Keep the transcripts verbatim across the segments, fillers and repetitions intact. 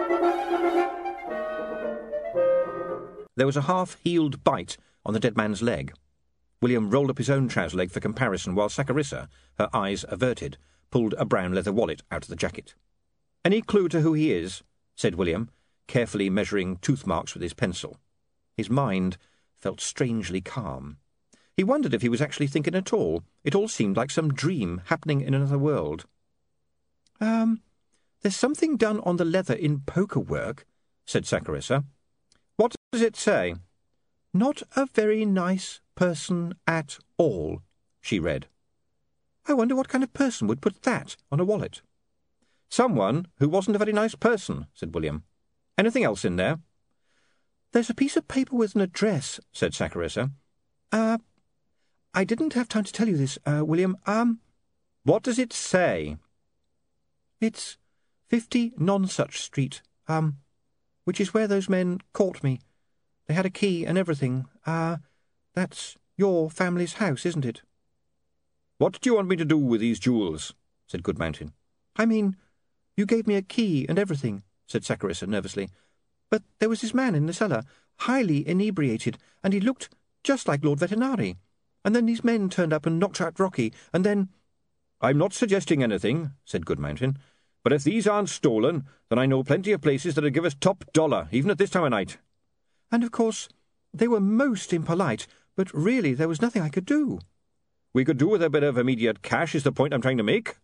There was a half-healed bite on the dead man's leg. William rolled up his own trouser leg for comparison, while Saccharissa, her eyes averted, pulled a brown leather wallet out of the jacket. "Any clue to who he is?" said William, carefully measuring tooth marks with his pencil. His mind felt strangely calm. He wondered if he was actually thinking at all. It all seemed like some dream happening in another world. Um, there's something done on the leather in poker work," said Saccharissa. "What does it say?" "Not a very nice person at all," she read. "I wonder what kind of person would put that on a wallet." "Someone who wasn't a very nice person," said William. "Anything else in there?" "There's a piece of paper with an address," said Saccharissa. Uh, I didn't have time to tell you this, uh, William. Um, what does it say?" "It's fifty Nonsuch Street, um, which is where those men caught me. They had a key and everything. Ah, uh, that's your family's house, isn't it?" "What do you want me to do with these jewels?" said Goodmountain. "I mean, you gave me a key and everything," said Saccharissa nervously. "But there was this man in the cellar, highly inebriated, and he looked just like Lord Vetinari. And then these men turned up and knocked out Rocky, and then—" "I'm not suggesting anything," said Goodmountain. "But if these aren't stolen, then I know plenty of places that'll give us top dollar, even at this time of night." "And, of course, they were most impolite, but really there was nothing I could do." "We could do with a bit of immediate cash, is the point I'm trying to make."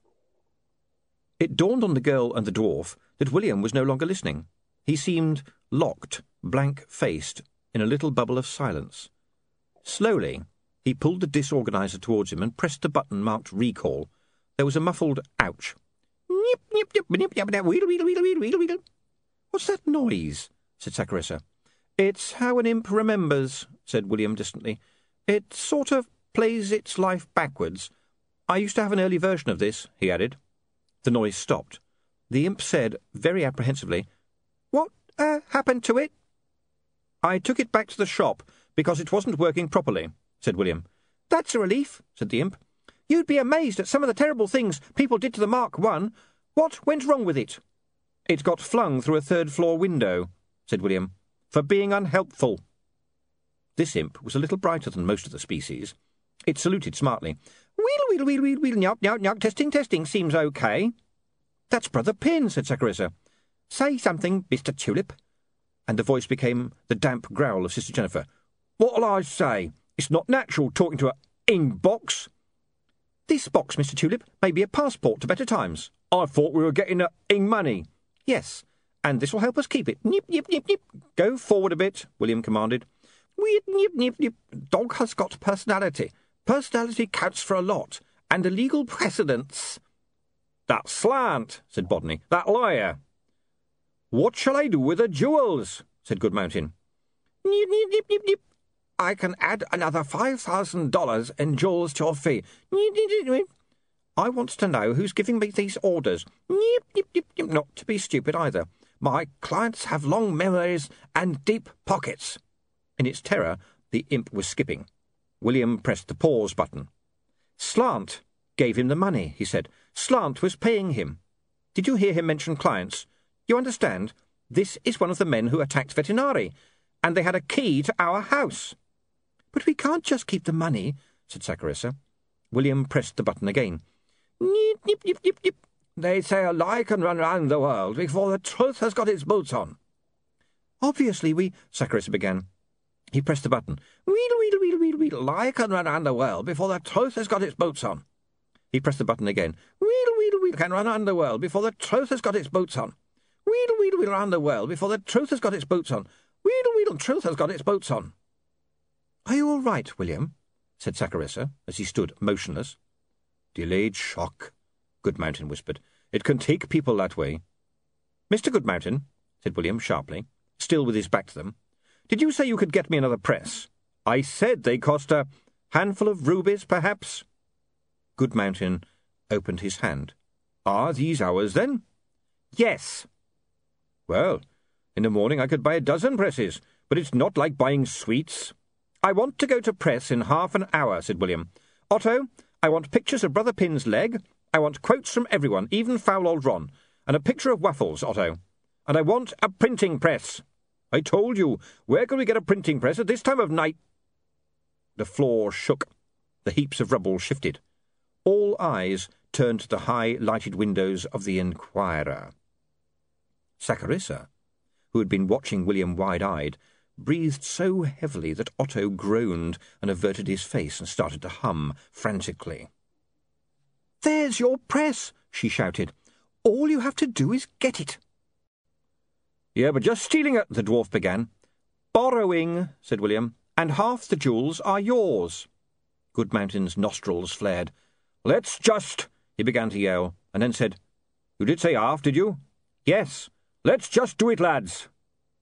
It dawned on the girl and the dwarf that William was no longer listening. He seemed locked, blank-faced, in a little bubble of silence. Slowly, he pulled the disorganizer towards him and pressed the button marked recall. There was a muffled ouch. "Nip, nip, nip, nip, nip, nip, wheedle, wheedle, wheedle, wheedle, wheedle, wheedle." "What's that noise?" said Saccharissa. "It's how an imp remembers," said William distantly. "It sort of plays its life backwards. I used to have an early version of this," he added. The noise stopped. The imp said, very apprehensively, "What uh, happened to it?" "I took it back to the shop because it wasn't working properly," said William. "That's a relief," said the imp. "You'd be amazed at some of the terrible things people did to the Mark One. What went wrong with it?" "It got flung through a third-floor window," said William, "for being unhelpful." This imp was a little brighter than most of the species. It saluted smartly. "Wheedle, wheedle, wheedle, wheedle, wheedle, nyok, nyok, nyok, testing, testing, seems okay." "That's Brother Pin," said Saccharissa. "Say something, Mister Tulip." And the voice became the damp growl of Sister Jennifer. "What'll I say? It's not natural talking to a ing box." "This box, Mister Tulip, may be a passport to better times." "I thought we were getting a ing money." "Yes, and this will help us keep it. Nip, nip, nip, nip." "Go forward a bit," William commanded. "Nip, nip, nip, nip. Dog has got personality. Personality counts for a lot, and a legal precedence." "That slant," said Bodney. "That liar." "What shall I do with the jewels?" said Goodmountain. "Nip, nip, nip, nip, nip. I can add another five thousand dollars in jewels to your fee. Nip, nip, nip, nip. I want to know who's giving me these orders. Nip, nip, nip, nip. Not to be stupid either. My clients have long memories and deep pockets." In its terror, the imp was skipping. William pressed the pause button. "Slant gave him the money," he said. "Slant was paying him. Did you hear him mention clients? You understand? This is one of the men who attacked Vetinari, and they had a key to our house." "But we can't just keep the money," said Saccharissa. William pressed the button again. "Nip, nip, nip, nip, nip. They say a lie can run round the world before the truth has got its boots on." "Obviously we—" Saccharissa began. He pressed the button. "Wheedle, wheedle, wheedle, wheedle, wheedle. Lie can run round the world before the truth has got its boots on." He pressed the button again. "Wheedle, wheedle, wheedle can run round the world before the truth has got its boots on. Wheedle, wheedle, wheedle round the world before the truth has got its boots on. Wheedle, wheedle, truth has got its boots on." "Are you all right, William?" said Saccharissa, as he stood motionless. "Delayed shock," Goodmountain whispered. "It can take people that way." "Mister Goodmountain," said William sharply, still with his back to them, "did you say you could get me another press?" "I said they cost a handful of rubies, perhaps." Goodmountain opened his hand. "Are these ours, then?" "Yes." "Well, in the morning I could buy a dozen presses, but it's not like buying sweets." "I want to go to press in half an hour," said William. "Otto, I want pictures of Brother Pin's leg. I want quotes from everyone, even foul old Ron. And a picture of Waffles, Otto. and I want a printing press. I told you, where can we get a printing press at this time of night? The floor shook. The heaps of rubble shifted. All eyes turned to the high lighted windows of the Enquirer. Saccharissa, who had been watching William wide-eyed, breathed so heavily that Otto groaned and averted his face and started to hum frantically. "There's your press," she shouted. "All you have to do is get it." "Yeah, but just stealing it," the dwarf began. "Borrowing," said William, "and half the jewels are yours." Goodmountain's nostrils flared. "Let's just—" he began to yell, and then said, "You did say half, did you?" "Yes. Let's just do it, lads."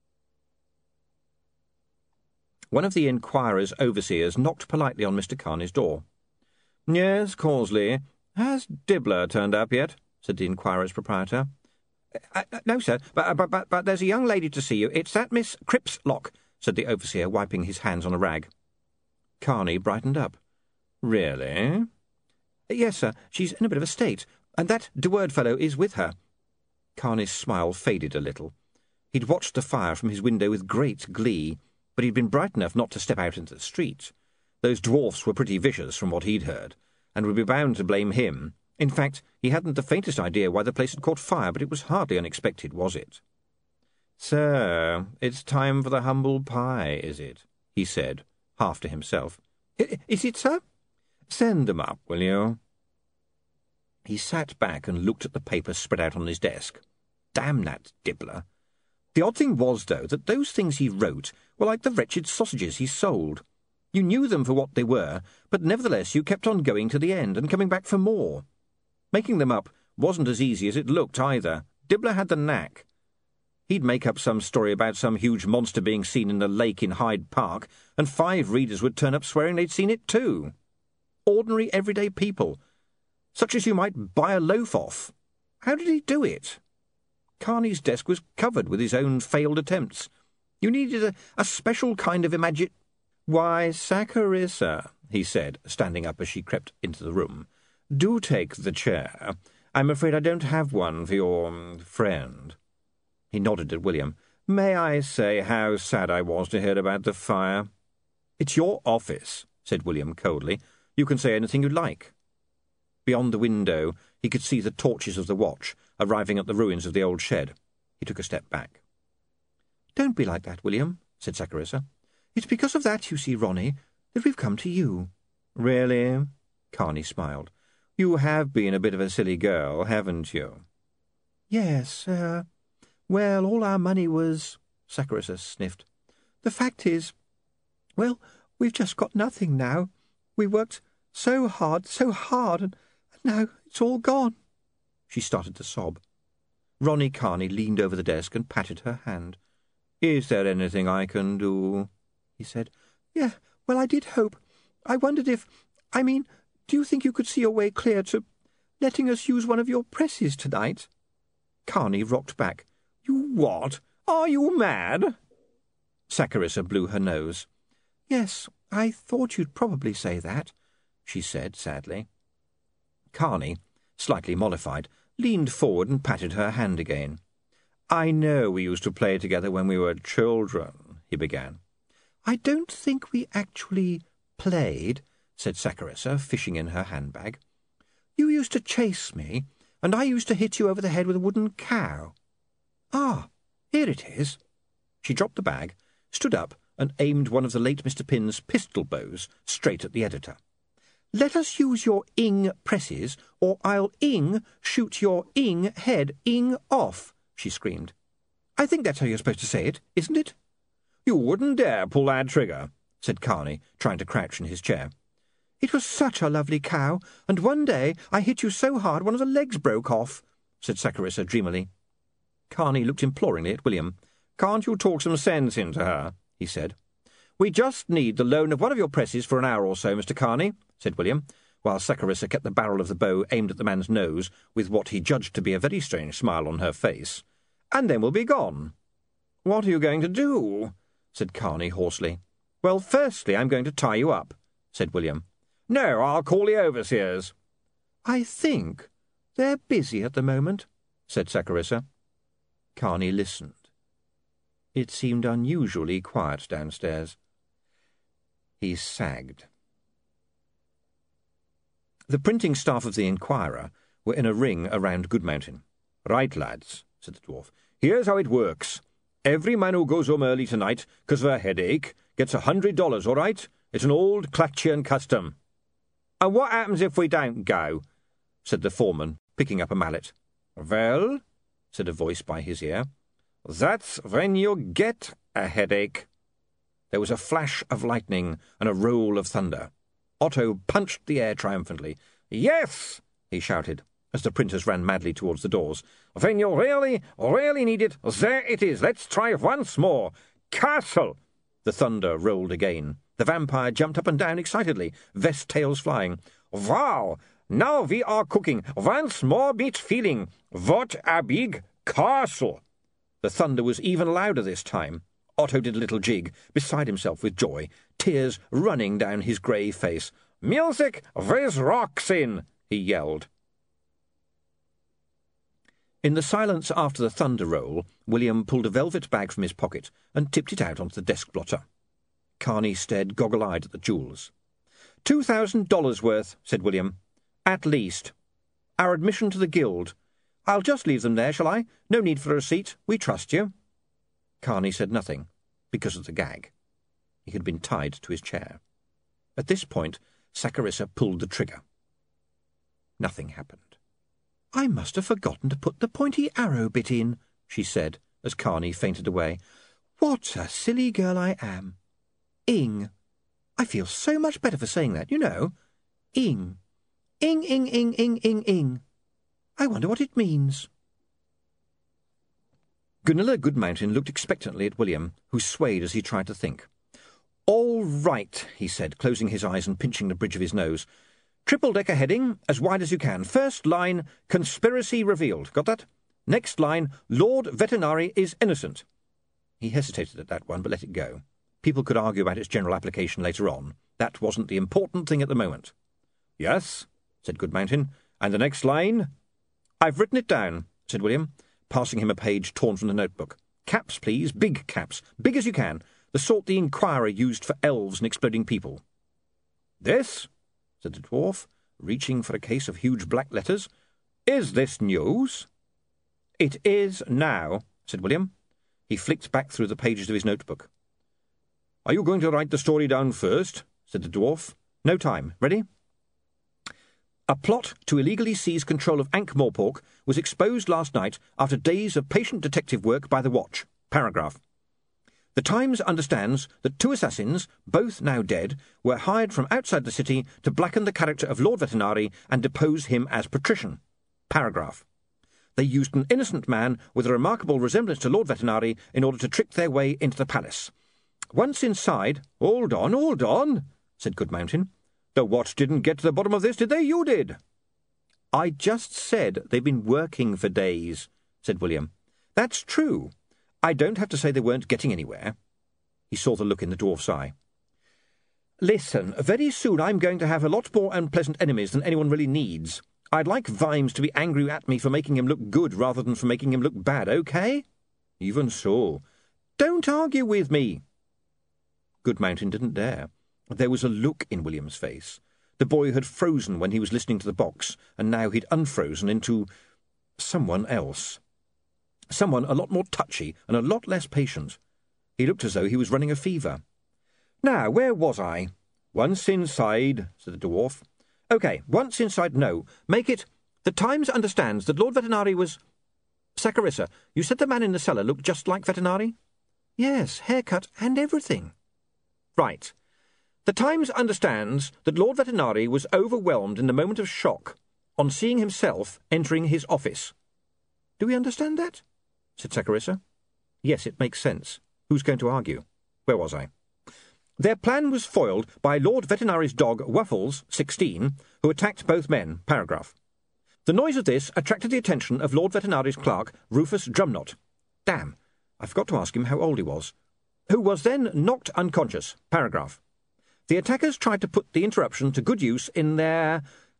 One of the Enquirer's overseers knocked politely on Mister Carney's door. "Yes, Causley. Has Dibbler turned up yet?" said the Enquirer's proprietor. Uh, uh, "No, sir, but, but, but, but there's a young lady to see you. It's that Miss Cripslock," said the overseer, wiping his hands on a rag. Carney brightened up. "Really?" "Yes, sir. She's in a bit of a state, and that De Word fellow is with her." Carney's smile faded a little. He'd watched the fire from his window with great glee, but he'd been bright enough not to step out into the street. Those dwarfs were pretty vicious from what he'd heard, and would be bound to blame him. In fact, he hadn't the faintest idea why the place had caught fire, but it was hardly unexpected, was it? "So, it's time for the humble pie, is it?" he said, half to himself. I- "Is it, sir?" "Send them up, will you?" He sat back and looked at the paper spread out on his desk. Damn that Dibbler. The odd thing was, though, that those things he wrote were like the wretched sausages he sold. You knew them for what they were, but nevertheless you kept on going to the end and coming back for more. Making them up wasn't as easy as it looked, either. Dibbler had the knack. He'd make up some story about some huge monster being seen in the lake in Hyde Park, and five readers would turn up swearing they'd seen it too. Ordinary, everyday people, such as you might buy a loaf off. How did he do it? Carney's desk was covered with his own failed attempts. You needed a, a special kind of imagine... "Why, Saccharissa," he said, standing up as she crept into the room, "do take the chair. I'm afraid I don't have one for your um, friend." He nodded at William. "May I say how sad I was to hear about the fire?" "It's your office," said William coldly. "You can say anything you like." Beyond the window he could see the torches of the watch arriving at the ruins of the old shed. He took a step back. "Don't be like that, William," said Saccharissa. "It's because of that, you see, Ronnie, that we've come to you." "Really?" Carney smiled. "You have been a bit of a silly girl, haven't you?" "Yes, uh... well, all our money was—" Saccharissa sniffed. "The fact is, well, we've just got nothing now. We worked so hard, so hard, and, and now it's all gone." She started to sob. Ronnie Carney leaned over the desk and patted her hand. "Is there anything I can do?" he said. "Yeah, well, I did hope. I wondered if... I mean, do you think you could see your way clear to letting us use one of your presses tonight?" Carney rocked back. "You what? Are you mad?" Saccharissa blew her nose. "Yes, I thought you'd probably say that," she said sadly. Carney, slightly mollified, leaned forward and patted her hand again. "I know we used to play together when we were children," he began. "I don't think we actually played," said Saccharissa, fishing in her handbag. "You used to chase me, and I used to hit you over the head with a wooden cow. Ah, here it is." She dropped the bag, stood up, and aimed one of the late Mister Pin's pistol bows straight at the editor. "Let us use your ing presses, or I'll ing shoot your ing head ing off," she screamed. "I think that's how you're supposed to say it, isn't it?" "You wouldn't dare pull that trigger," said Carney, trying to crouch in his chair. "It was such a lovely cow, and one day I hit you so hard one of the legs broke off," said Saccharissa dreamily. Carney looked imploringly at William. "Can't you talk some sense into her?" he said. "We just need the loan of one of your presses for an hour or so, Mister Carney," said William, while Saccharissa kept the barrel of the bow aimed at the man's nose, with what he judged to be a very strange smile on her face. "And then we'll be gone." "What are you going to do?" said Carney hoarsely. "Well, firstly, I'm going to tie you up," said William. "No, I'll call the overseers." "I think they're busy at the moment," said Saccharissa. Carney listened. It seemed unusually quiet downstairs. He sagged. The printing staff of the Inquirer were in a ring around Goodmountain. "Right, lads," said the dwarf. "Here's how it works. Every man who goes home early tonight because of a headache gets a hundred dollars, all right? It's an old Clactian custom." "And what happens if we don't go?" said the foreman, picking up a mallet. "Well," said a voice by his ear, "that's when you get a headache." There was a flash of lightning and a roll of thunder. Otto punched the air triumphantly. "Yes!" he shouted, as the printers ran madly towards the doors. "When you really, really need it, there it is. Let's try once more. Castle!" The thunder rolled again. The vampire jumped up and down excitedly, vest tails flying. "Wow! Now we are cooking. Once more meat feeling. What a big castle!" The thunder was even louder this time. Otto did a little jig, beside himself with joy, tears running down his grey face. "Music with rocks in!" he yelled. In the silence after the thunder roll, William pulled a velvet bag from his pocket and tipped it out onto the desk blotter. Carney stared goggle-eyed at the jewels. Two thousand dollars worth," said William. "At least. Our admission to the guild. I'll just leave them there, shall I? No need for a receipt. We trust you." Carney said nothing, because of the gag. He had been tied to his chair. At this point, Saccharissa pulled the trigger. Nothing happened. "I must have forgotten to put the pointy arrow bit in," she said, as Carney fainted away. "What a silly girl I am. Ing. I feel so much better for saying that, you know. Ing. Ing, ing, ing, ing, ing, ing. I wonder what it means." Gunilla Goodmountain looked expectantly at William, who swayed as he tried to think. "All right," he said, closing his eyes and pinching the bridge of his nose. "Triple-decker heading, as wide as you can. First line, conspiracy revealed. Got that? Next line, Lord Vetinari is innocent." He hesitated at that one, but let it go. People could argue about its general application later on. That wasn't the important thing at the moment. "Yes," said Goodmountain. "And the next line?" "I've written it down," said William, passing him a page torn from the notebook. "Caps, please, big caps, big as you can, the sort the Inquirer used for elves and exploding people." "This," said the dwarf, reaching for a case of huge black letters. "Is this news?" "It is now," said William. He flicked back through the pages of his notebook. "Are you going to write the story down first?" said the dwarf. "No time. Ready?" "A plot to illegally seize control of Ankh-Morpork was exposed last night after days of patient detective work by the Watch. Paragraph. The Times understands that two assassins, both now dead, were hired from outside the city to blacken the character of Lord Vetinari and depose him as patrician. Paragraph. They used an innocent man with a remarkable resemblance to Lord Vetinari in order to trick their way into the palace. Once inside—" "Hold on, hold on," said Goodmountain. "The Watch didn't get to the bottom of this, did they? You did." "I just said they've been working for days," said William. "That's true. I don't have to say they weren't getting anywhere." He saw the look in the dwarf's eye. "Listen, very soon I'm going to have a lot more unpleasant enemies than anyone really needs. I'd like Vimes to be angry at me for making him look good rather than for making him look bad, okay?" "Even so." "Don't argue with me." Goodmountain didn't dare. There was a look in William's face. The boy had frozen when he was listening to the box, and now he'd unfrozen into someone else. Someone a lot more touchy and a lot less patient. He looked as though he was running a fever. "Now, where was I?" "Once inside," said the dwarf. "OK, once inside, no. Make it, the Times understands that Lord Vetinari was—" "Saccharissa, you said the man in the cellar looked just like Vetinari?" "Yes, haircut and everything." "Right. The Times understands that Lord Vetinari was overwhelmed in the moment of shock on seeing himself entering his office." "Do we understand that?" said Saccharissa. "Yes, it makes sense. Who's going to argue? Where was I? Their plan was foiled by Lord Vetinari's dog, Wuffles, sixteen, who attacked both men. Paragraph. The noise of this attracted the attention of Lord Vetinari's clerk, Rufus Drumknot. Damn, I forgot to ask him how old he was. Who was then knocked unconscious. Paragraph. The attackers tried to put the interruption to good use in their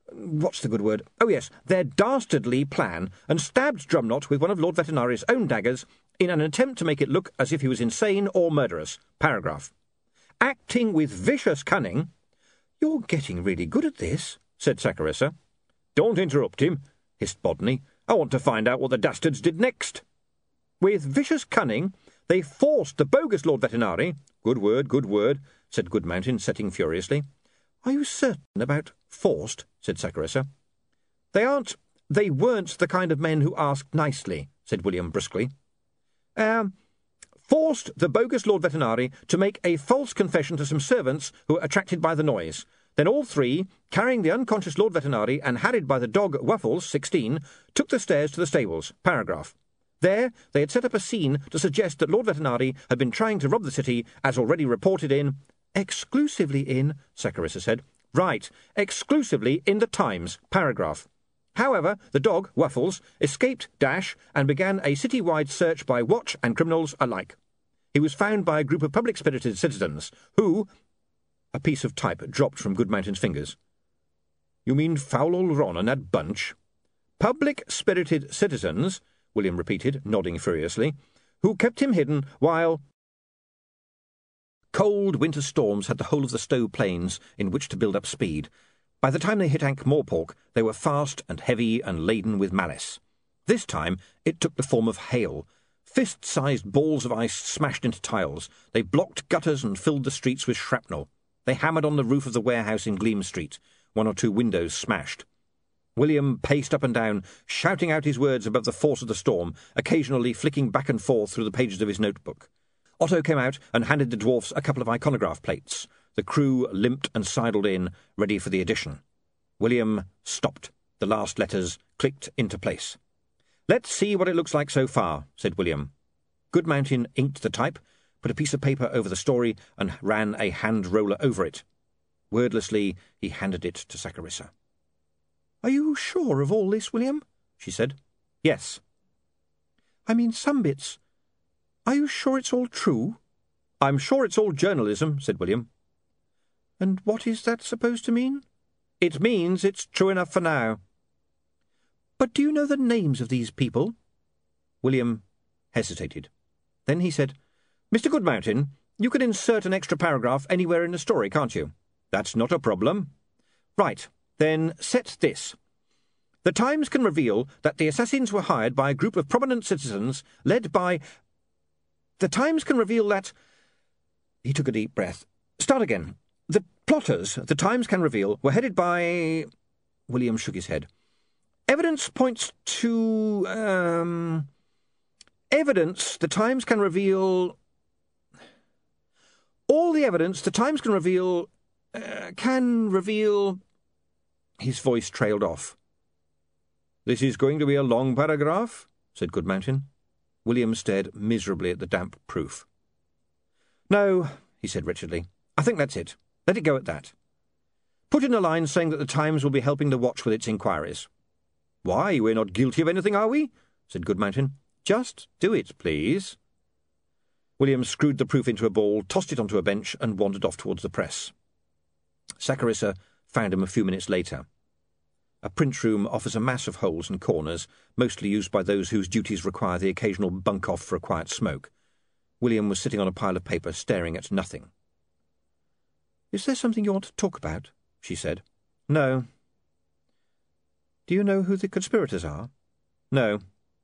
what's the good word? Oh, yes, their dastardly plan, and stabbed Drumknott with one of Lord Vetinari's own daggers in an attempt to make it look as if he was insane or murderous. Paragraph. Acting with vicious cunning... You're getting really good at this, said Saccharissa. Don't interrupt him, hissed Bodney. I want to find out what the dastards did next. With vicious cunning, they forced the bogus Lord Vetinari... Good word, good word, said Goodmountain, setting furiously. Are you certain about forced? Said Saccharissa. They aren't... They weren't the kind of men who asked nicely, said William brusquely. Um... forced the bogus Lord Vetinari to make a false confession to some servants who were attracted by the noise. Then all three, carrying the unconscious Lord Vetinari and harried by the dog Waffles, sixteen, took the stairs to the stables. Paragraph. There they had set up a scene to suggest that Lord Vetinari had been trying to rob the city, as already reported in... Exclusively in, Saccharissa said. Right, exclusively in the Times. Paragraph. However, the dog, Waffles, escaped Dash and began a city-wide search by watch and criminals alike. He was found by a group of public-spirited citizens who... A piece of type dropped from Goodmountain's fingers. You mean foul old Ron and that bunch? Public-spirited citizens, William repeated, nodding furiously, who kept him hidden while... Cold winter storms had the whole of the Stowe Plains in which to build up speed. By the time they hit Ankh-Morpork, they were fast and heavy and laden with malice. This time it took the form of hail. Fist-sized balls of ice smashed into tiles. They blocked gutters and filled the streets with shrapnel. They hammered on the roof of the warehouse in Gleam Street. One or two windows smashed. William paced up and down, shouting out his words above the force of the storm, occasionally flicking back and forth through the pages of his notebook. Otto came out and handed the dwarfs a couple of iconograph plates. The crew limped and sidled in, ready for the addition. William stopped. The last letters clicked into place. Let's see what it looks like so far, said William. Goodmountain inked the type, put a piece of paper over the story, and ran a hand roller over it. Wordlessly, he handed it to Saccharissa. Are you sure of all this, William? She said. Yes. I mean some bits. Are you sure it's all true? I'm sure it's all journalism, said William. And what is that supposed to mean? It means it's true enough for now. But do you know the names of these people? William hesitated. Then he said, Mister Goodmountain, you can insert an extra paragraph anywhere in the story, can't you? That's not a problem. Right, then set this. The Times can reveal that the assassins were hired by a group of prominent citizens led by... The Times can reveal that... He took a deep breath. Start again. The plotters, the Times can reveal, were headed by... William shook his head. Evidence points to... Um... Evidence the Times can reveal... All the evidence the Times can reveal... Uh, can reveal... His voice trailed off. This is going to be a long paragraph, said Goodmountain. William stared miserably at the damp proof. No, he said wretchedly. I think that's it. Let it go at that. Put in a line saying that the Times will be helping the Watch with its inquiries. Why, we're not guilty of anything, are we? Said Goodmountain. Just do it, please. William screwed the proof into a ball, tossed it onto a bench, and wandered off towards the press. Saccharissa found him a few minutes later. A print room offers a mass of holes and corners, mostly used by those whose duties require the occasional bunk-off for a quiet smoke. William was sitting on a pile of paper, staring at nothing. Is there something you want to talk about? She said. No. Do you know who the conspirators are? No.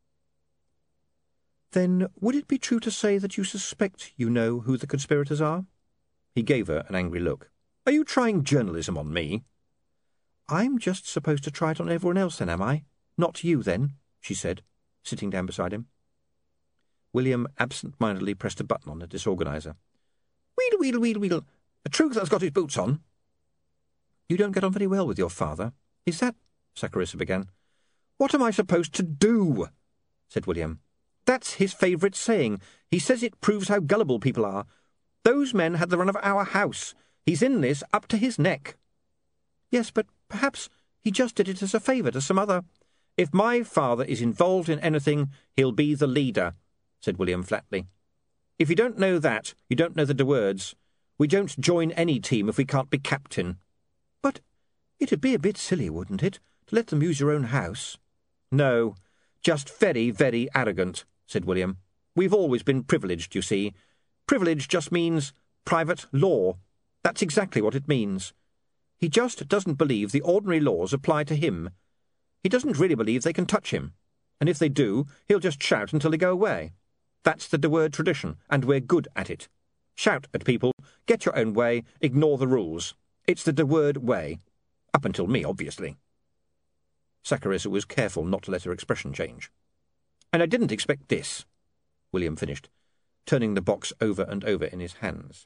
Then would it be true to say that you suspect you know who the conspirators are? He gave her an angry look. Are you trying journalism on me? I'm just supposed to try it on everyone else, then, am I? Not you, then, she said, sitting down beside him. William absent-mindedly pressed a button on the disorganiser. Wheedle, wheedle, wheedle, wheedle. A truth that's got his boots on. You don't get on very well with your father. Is that... Saccharissa began. What am I supposed to do? Said William. That's his favourite saying. He says it proves how gullible people are. Those men had the run of our house. He's in this up to his neck. Yes, but perhaps he just did it as a favour to some other... If my father is involved in anything, he'll be the leader, said William flatly. If you don't know that, you don't know the De Words. We don't join any team if we can't be captain. But It'd be a bit silly, wouldn't it, to let them use your own house? No, just very, very arrogant, said William. We've always been privileged, you see. Privilege just means private law. That's exactly what it means. He just doesn't believe the ordinary laws apply to him. He doesn't really believe they can touch him. And if they do, he'll just shout until they go away. That's the De Word tradition, and we're good at it. Shout at people, get your own way, ignore the rules. It's the De Word way. Up until me, obviously. Saccharissa was careful not to let her expression change. And I didn't expect this, William finished, turning the box over and over in his hands.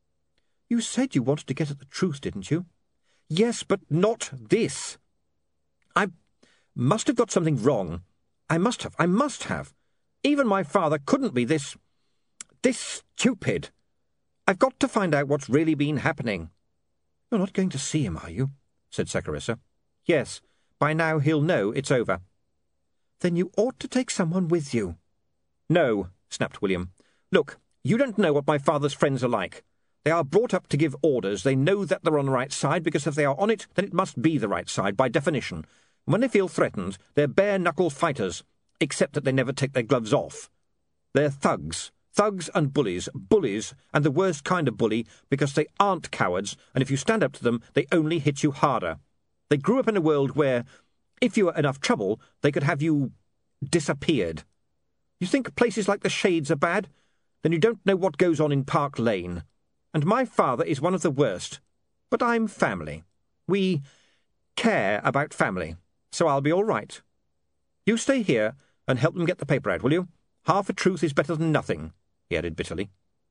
You said you wanted to get at the truth, didn't you? Yes, but not this. I must have got something wrong. I must have. I must have. Even my father couldn't be this... this stupid. I've got to find out what's really been happening. You're not going to see him, are you? Said Saccharissa. Yes. By now he'll know it's over. Then you ought to take someone with you. No, snapped William. Look, you don't know what my father's friends are like. They are brought up to give orders. They know that they're on the right side, because if they are on it, then it must be the right side, by definition. And when they feel threatened, they're bare-knuckle fighters, except that they never take their gloves off. They're thugs. Thugs and bullies. Bullies, and the worst kind of bully, because they aren't cowards, and if you stand up to them, they only hit you harder. They grew up in a world where, if you were enough trouble, they could have you disappeared. You think places like the Shades are bad? Then you don't know what goes on in Park Lane. And my father is one of the worst. But I'm family. We care about family, so I'll be all right. You stay here and help them get the paper out, will you? Half a truth is better than nothing, he added bitterly.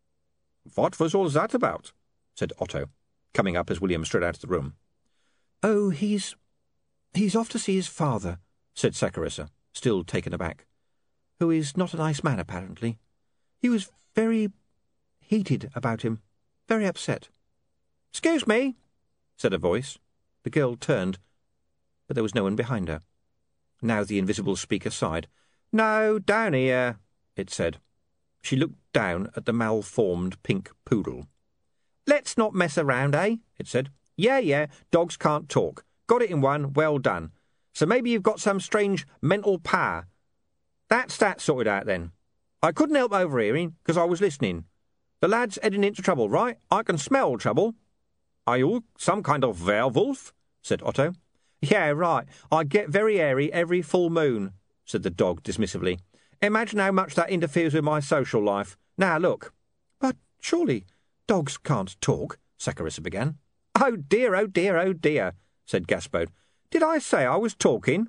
What was all that about? Said Otto, coming up as William strode out of the room. Oh, he's... he's off to see his father, said Saccharissa, still taken aback, who is not a nice man, apparently. He was very heated about him. Very upset. "Excuse me," said a voice. The girl turned, but there was no one behind her. Now the invisible speaker sighed. "No, down here," it said. She looked down at the malformed pink poodle. "Let's not mess around, eh?" it said. "Yeah, yeah, dogs can't talk. Got it in one, well done. So maybe you've got some strange mental power. That's that sorted out, then. I couldn't help overhearing, because I was listening. The lad's heading into trouble, right? I can smell trouble." "Are you some kind of werewolf?" said Otto. "Yeah, right. I get very airy every full moon," said the dog dismissively. "Imagine how much that interferes with my social life. Now, look." "But surely dogs can't talk," Saccharissa began. "Oh dear, oh dear, oh dear," said Gaspode. "Did I say I was talking?"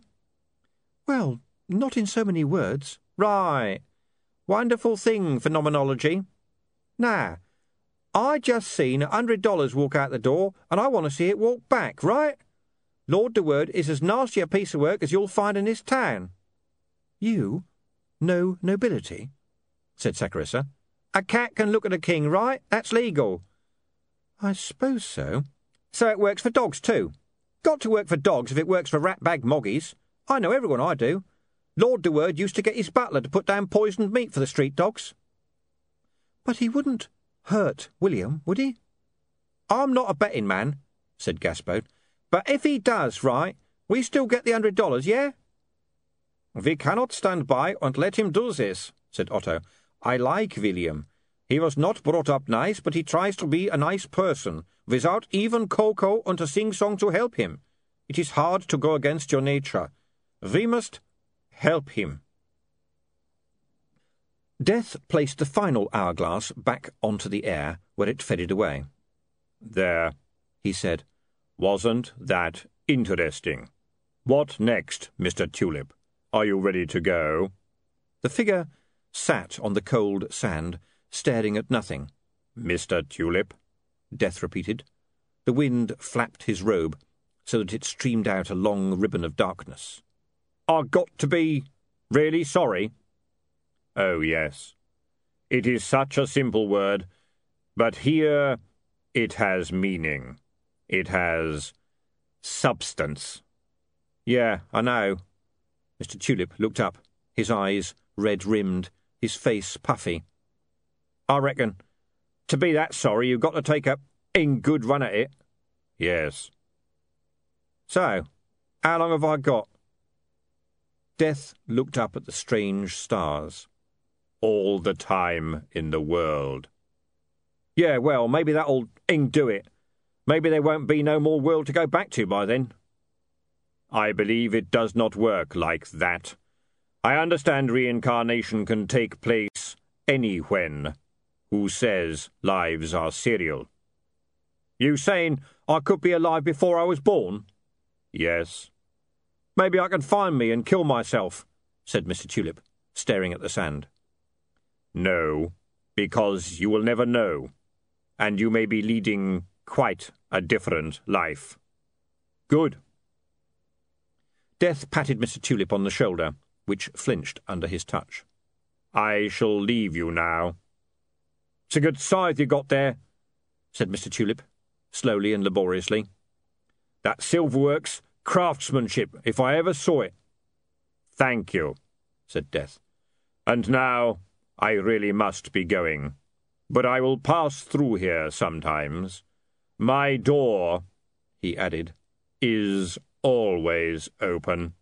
"Well, not in so many words." "Right. Wonderful thing, phenomenology. Now, I just seen a hundred dollars walk out the door, and I want to see it walk back, right? Lord De Word is as nasty a piece of work as you'll find in this town." "You? No nobility?" said Saccharissa. "A cat can look at a king, right? That's legal." "I suppose so." "So it works for dogs, too. Got to work for dogs if it works for rat-bag moggies. I know everyone I do. Lord De Word used to get his butler to put down poisoned meat for the street dogs." "But he wouldn't hurt William, would he?" "I'm not a betting man," said Gaspode. "But if he does, right, we still get the hundred dollars, yeah?" "We cannot stand by and let him do this," said Otto. "I like William. He was not brought up nice, but he tries to be a nice person, without even cocoa and a sing-song to help him. It is hard to go against your nature. We must help him." Death placed the final hourglass back onto the air, where it faded away. "There," he said. "Wasn't that interesting? What next, Mister Tulip? Are you ready to go?" The figure sat on the cold sand, staring at nothing. "Mister Tulip?" Death repeated. The wind flapped his robe, so that it streamed out a long ribbon of darkness. "I got to be really sorry?" "Oh, yes. It is such a simple word, but here it has meaning. It has substance." "Yeah, I know." Mister Tulip looked up, his eyes red-rimmed, his face puffy. "I reckon, to be that sorry, you've got to take a in good run at it." "Yes." So, how long have I got? Death looked up at the strange stars. All the time in the world. Yeah, well, maybe that'll do it. Maybe there won't be no more world to go back to by then. I believe it does not work like that. I understand reincarnation can take place any-when. Who says lives are serial? You saying I could be alive before I was born? Yes. Maybe I can find me and kill myself, said Mister Tulip, staring at the sand. No, because you will never know, and you may be leading quite a different life. Good. Death patted Mister Tulip on the shoulder, which flinched under his touch. I shall leave you now. It's a good scythe you got there, said Mister Tulip, slowly and laboriously. That silverwork's craftsmanship, if I ever saw it. Thank you, said Death. And now I really must be going, but I will pass through here sometimes. My door, he added, is always open.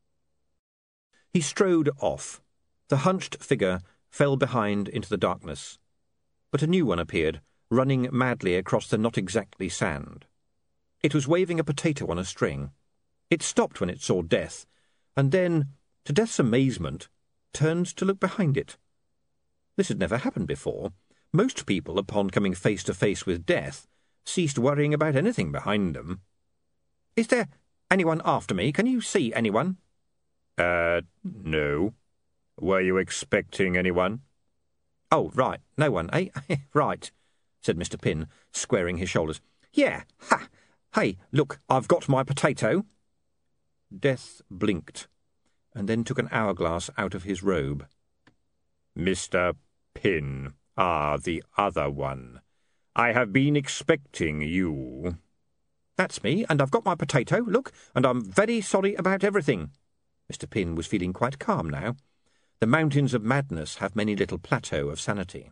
He strode off. The hunched figure fell behind into the darkness, but a new one appeared, running madly across the not exactly sand. It was waving a potato on a string. It stopped when it saw Death, and then, to Death's amazement, turned to look behind it. This had never happened before. Most people, upon coming face to face with Death, ceased worrying about anything behind them. Is there anyone after me? Can you see anyone? Uh, no. Were you expecting anyone? Oh, right, no one, eh? Right, said Mister Pin, squaring his shoulders. Yeah, ha! Hey, look, I've got my potato. Death blinked, and then took an hourglass out of his robe. Mister Pin, ah, the other one. I have been expecting you. That's me, and I've got my potato, look, and I'm very sorry about everything. Mister Pin was feeling quite calm now. The mountains of madness have many little plateaux of sanity.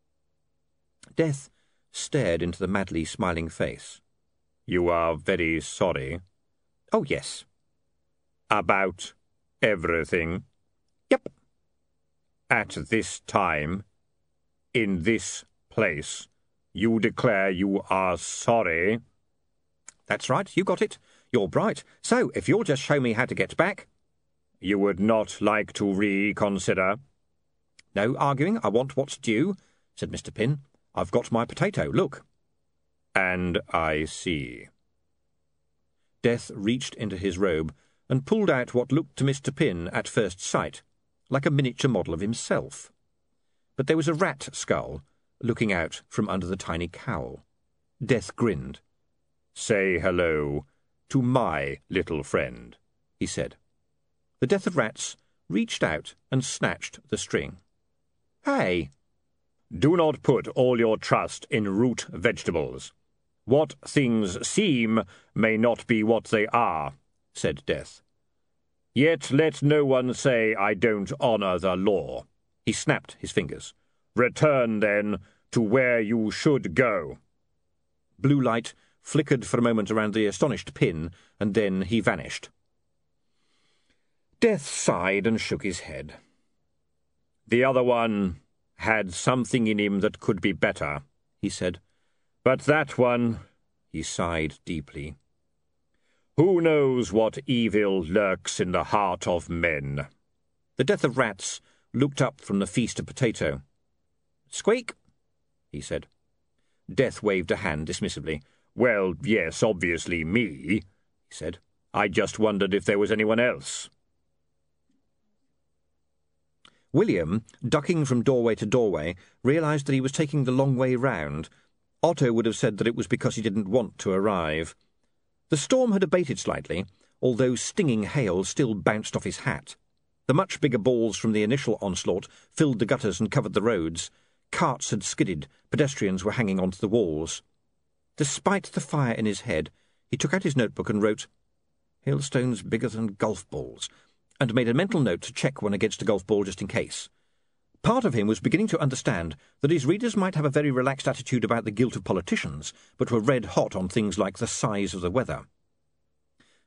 Death stared into the madly smiling face. You are very sorry? Oh, yes. About everything? Yep. At this time, in this place, you declare you are sorry? That's right, you got it. You're bright. So, if you'll just show me how to get back... You would not like to reconsider? No arguing, I want what's due, said Mister Pin. I've got my potato, look. And I see. Death reached into his robe and pulled out what looked to Mister Pin at first sight like a miniature model of himself. But there was a rat skull looking out from under the tiny cowl. Death grinned. Say hello to my little friend, he said. The Death of Rats reached out and snatched the string. Hey! Do not put all your trust in root vegetables. What things seem may not be what they are, said Death. Yet let no one say I don't honour the law. He snapped his fingers. Return, then, to where you should go. Blue light flickered for a moment around the astonished Pin, and then he vanished. Death sighed and shook his head. The other one had something in him that could be better, he said. But that one, he sighed deeply. Who knows what evil lurks in the heart of men? The Death of Rats looked up from the feast of potato. Squeak, he said. Death waved a hand dismissively. Well, yes, obviously me, he said. I just wondered if there was anyone else. William, ducking from doorway to doorway, realised that he was taking the long way round. Otto would have said that it was because he didn't want to arrive. The storm had abated slightly, although stinging hail still bounced off his hat. The much bigger balls from the initial onslaught filled the gutters and covered the roads. Carts had skidded, pedestrians were hanging onto the walls. Despite the fire in his head, he took out his notebook and wrote, Hailstones bigger than golf balls, and made a mental note to check one against a golf ball just in case. Part of him was beginning to understand that his readers might have a very relaxed attitude about the guilt of politicians, but were red-hot on things like the size of the weather.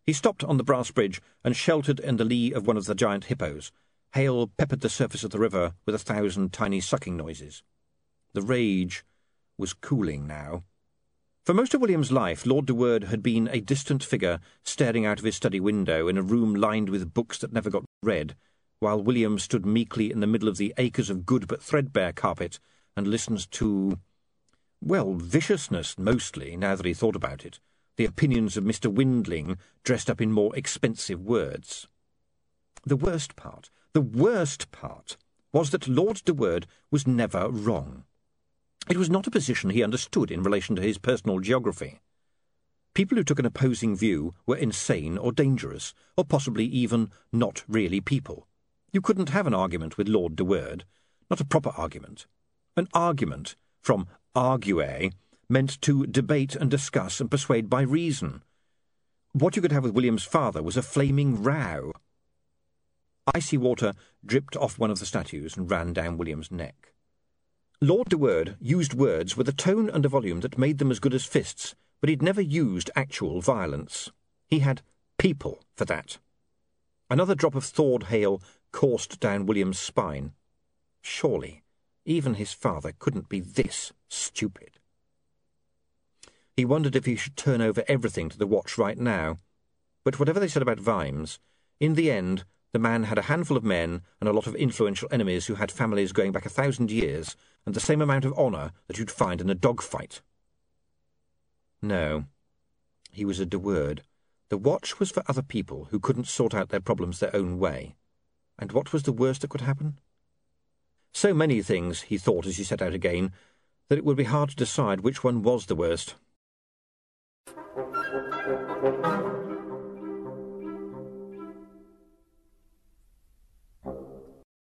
He stopped on the brass bridge and sheltered in the lee of one of the giant hippos. Hail peppered the surface of the river with a thousand tiny sucking noises. The rage was cooling now. For most of William's life, Lord de Worde had been a distant figure staring out of his study window in a room lined with books that never got read, while William stood meekly in the middle of the acres of good but threadbare carpet and listened to, well, viciousness mostly, now that he thought about it, the opinions of Mister Windling dressed up in more expensive words. The worst part, the worst part, was that Lord de Worde was never wrong. It was not a position he understood in relation to his personal geography. People who took an opposing view were insane or dangerous, or possibly even not really people. You couldn't have an argument with Lord de Worde, not a proper argument. An argument, from arguer, meant to debate and discuss and persuade by reason. What you could have with William's father was a flaming row. Icy water dripped off one of the statues and ran down William's neck. Lord de Worde used words with a tone and a volume that made them as good as fists, but he'd never used actual violence. He had people for that. Another drop of thawed hail coursed down William's spine. Surely, even his father couldn't be this stupid. He wondered if he should turn over everything to the watch right now. But whatever they said about Vimes, in the end, the man had a handful of men and a lot of influential enemies who had families going back a thousand years and the same amount of honour that you'd find in a dogfight. No, he was a de Worde. The watch was for other people who couldn't sort out their problems their own way. And what was the worst that could happen? So many things, he thought as he set out again, that it would be hard to decide which one was the worst.